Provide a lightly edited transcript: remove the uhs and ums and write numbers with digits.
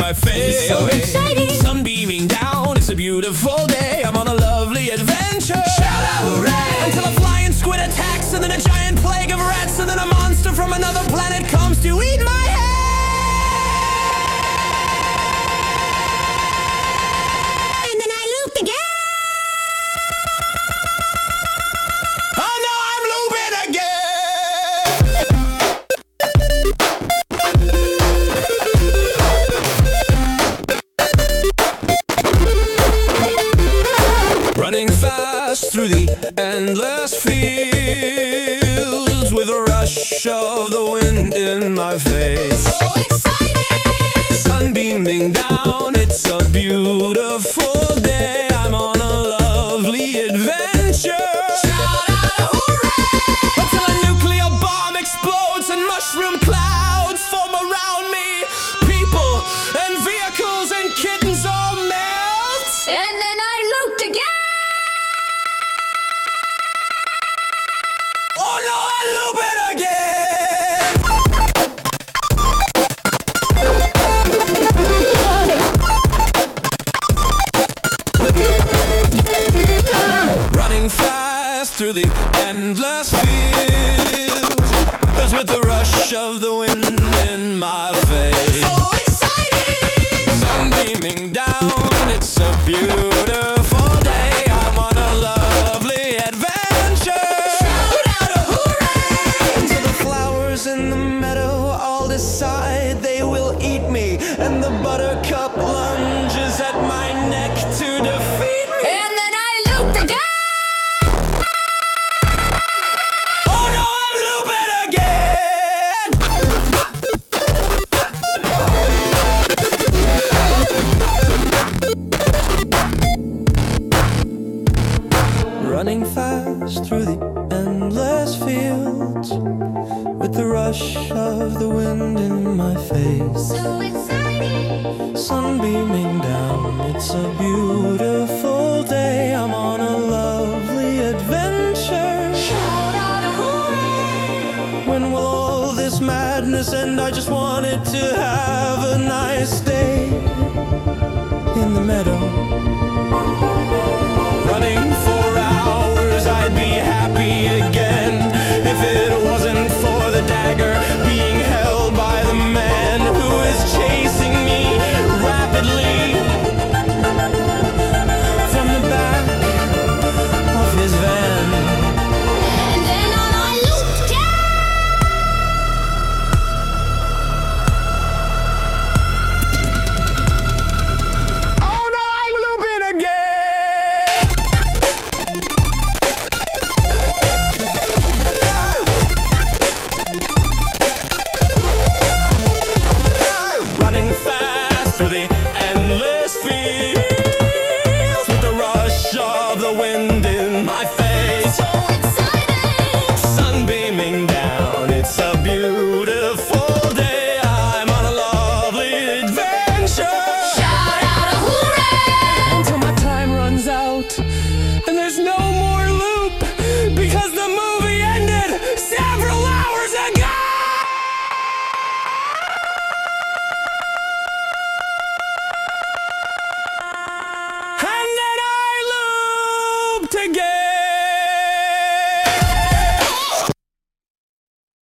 my face. So exciting. Sun beaming down, it's a beautiful day. I'm on a lovely adventure. Shout out hooray! Until a flying squid attacks, and then a giant plague of rats, and then a monster from another planet comes to eat my head. And then I looped again. Oh no, I'm looping again. Running fast through the endless fields with a rush of the wind in my face. So exciting. Sun beaming down, it's a beautiful day. I'm on a lovely adventure. Shout out hooray. Until a nuclear bomb explodes and mushroom clouds form around me. People and vehicles and kittens all melt. And then I looped again. Oh no, I loop it again. Running fast through the endless fields, as with the rush of the wind in my face. So exciting. Sun beaming down, it's a beautiful day. I'm on a lovely adventure. Shout out hooray. Until the flowers in the meadow all decide they will eat me, and the buttercup lunges at my neck to defeat me. And then I looped again. Oh no, I'm looping again. Running fast through the endless fields with the rush of the wind in my face. So exciting. Sun beaming down, it's a beautiful day. I'm on a lovely adventure. Shout out hooray. When will all this madness end? I just wanted to have a nice day in the meadow. Running for hours, I'd be happy again if it wasn't for the dagger being held by the man who is chasing me rapidly from the back of his van. And then I looped again. Oh no, I'm looping again. Running fast through the endless fields with the rush of the wind in my face. So exciting. Sun beaming down, it's a beautiful day. I'm on a lovely adventure. Shout out hooray. Until my time runs out and there's no more loop because the movie ended several hours ago. And then I looped again.